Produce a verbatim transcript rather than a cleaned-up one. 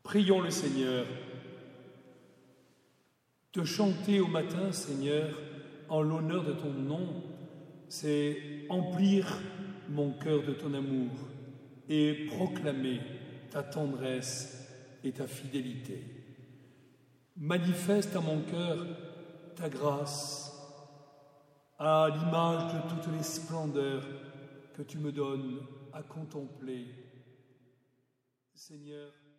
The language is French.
Prions le Seigneur. Te chanter au matin, Seigneur, en l'honneur de ton nom, c'est emplir mon cœur de ton amour et proclamer ta tendresse et ta fidélité. Manifeste à mon cœur ta grâce, à l'image de toutes les splendeurs que tu me donnes à contempler. Seigneur,